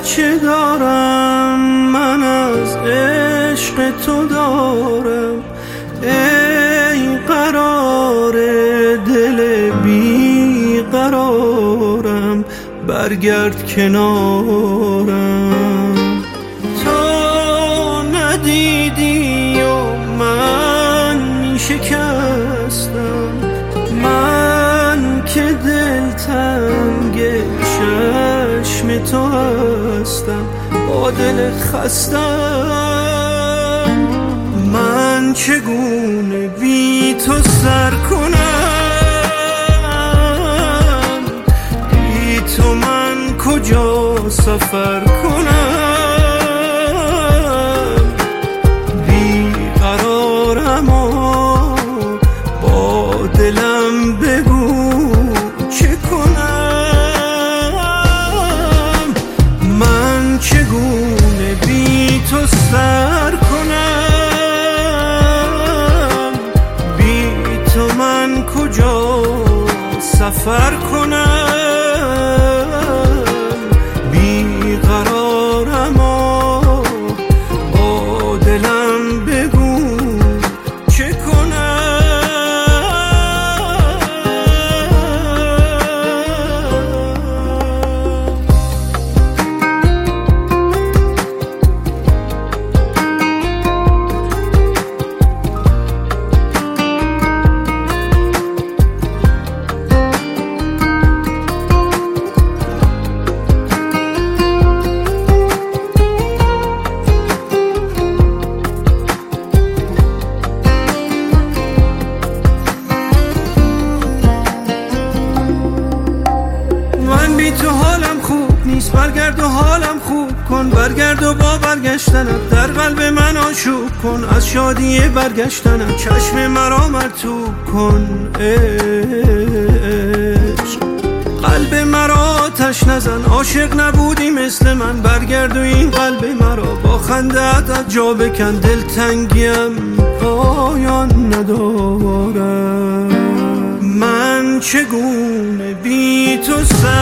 چه دارم من از عشق تو دارم، ای قرار دل بی قرارم، برگرد کنارم. تو ندیدی و من می شکستم، من که دلتنگ چشم تو هستم، با دل خستم. من چگونه بی تو سر کنم، بی تو من کجا سفر کنم. بی قرارم و با دلم بگو چه کنم. من چگونه بی تو سر کنم، بی تو من کجا سفر کنم. بی قرارم و با دلم بگو چه کنم. بی تو حالم خوب نیست، برگرد و حالم خوب کن، برگرد و با برگشتنت در قلب من آشوب کن. از شادی برگشتنت چشم مرا مرطوب کن. عشق قلب مرا آتش نزن، عاشق نبودی مثل من، برگرد و این قلب مرا با خنده‌ات از جا بکن. دلتنگیم پایان ندارم، من چگونه بی تو